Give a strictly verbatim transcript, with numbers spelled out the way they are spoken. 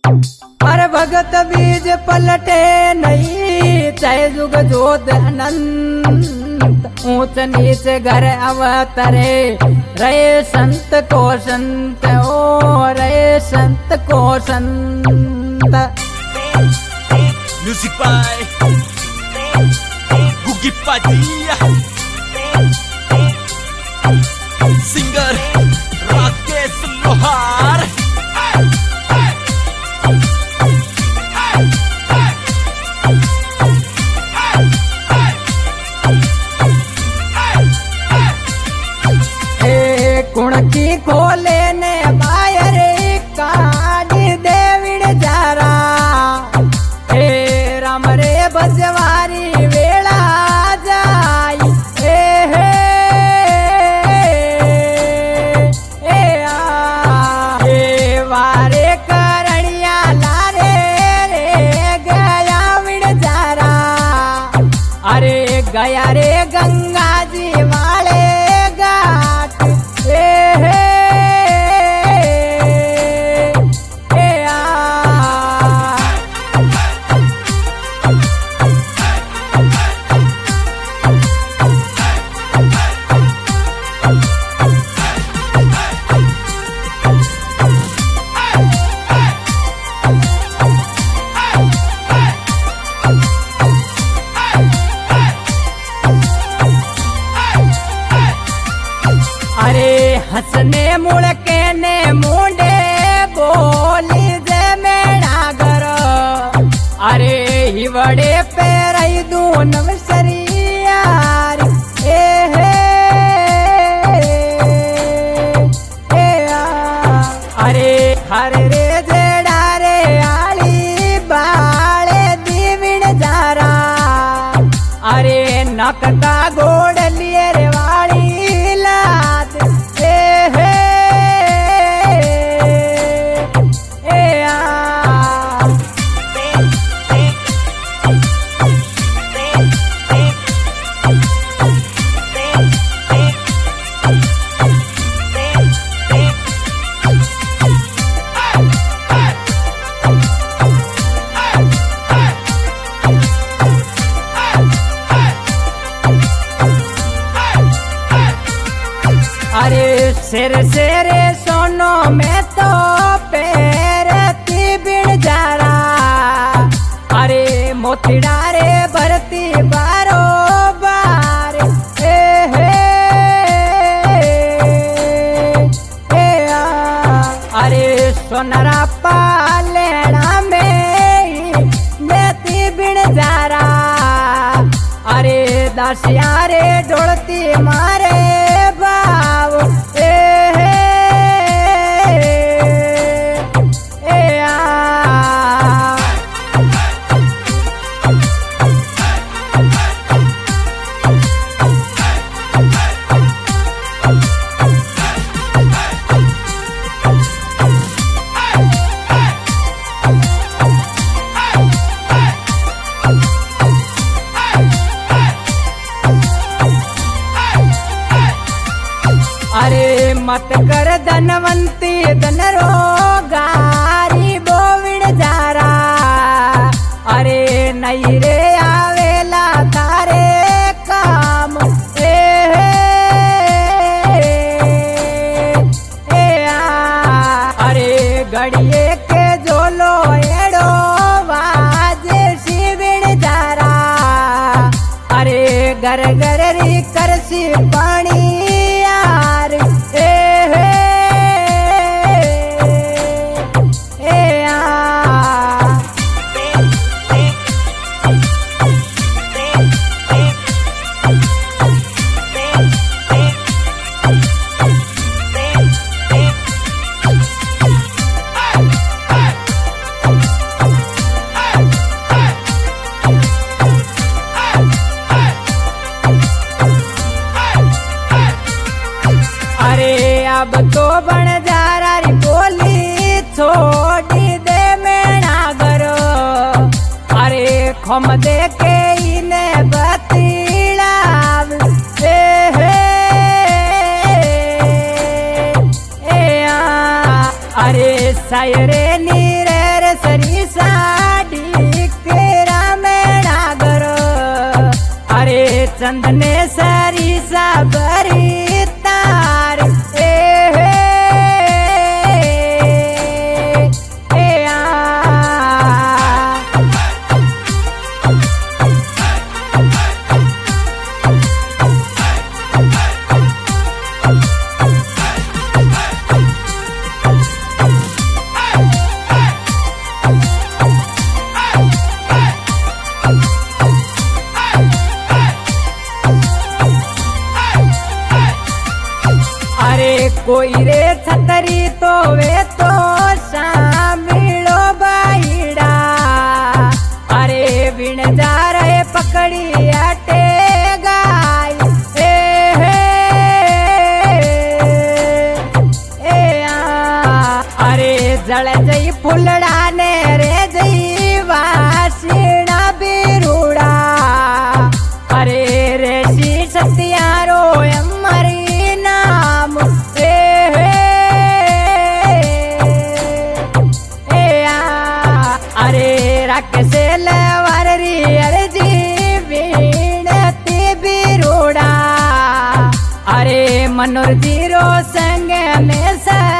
अरे भगत बीज पलटे नहीं, चाहे जुग जोत अनंत। ऊंच नीच घर अवतरे, रहे संत को संत, ओ रहे संत को संत। Music by Guggi Pajiya, singer Rakesh Lohar. कुणकी खोले ने बायर कानी देविड़ जारा, हे राम रे बजवारी वेला जाई। ए हे ए आ हे वारे करनिया लारे रे गया विड़ जारा। अरे गया रे गंगा जी वाले घाट। अरे हंसने मुड़के ने मुंडे बोली जे मेरा घर। अरे हिवड़े पे रही दू नवसरियार। ए हे ए आ अरे हरे रे जेड़ा रे आली बाले दीविण जारा। अरे नकता गोड़ लिए रे वाली अरे सिर सेरे सोनो में तो पैरती बिन जारा। अरे मोतीड़ा रे भरती बारो बार। ए हे ए आ अरे सोनरा पालेड़ा में मेती बिन जारा। अरे दासिया रे डोलती मारे बाव। ए हे ए आ अरे मत कर धनवंती धन रोगारी बोविण जारा। अरे नहीं रे आवेला तारे काम। ए हे ए आ अरे गड़िए के जोलो एड़ो वाजे शिविण जारा। अरे घर घर री करसी पानी यार। ए हे ए आ अब तो बन जारा री बोली छोड़ी दे मेरा घर। अरे खम दे के इने बतीलाव। ए हे ए आ अरे सायरे नीरे रे बरी तार ए हे ए आ अरे कोई रे छतरी तो वे तो शामिलो बाईड़ा अरे बिन जा रहे पकड़ी अटे गाय ए हे ए आ अरे जल जई फुलड़ा ने रे जई वासीना बिरुड़ा अरे रे शी सत्यारो अमरी नाम ए हे ए आ अरे राकेश लवारी अरे जी बीणती बिरुड़ा अरे मनोर जीरो संग में स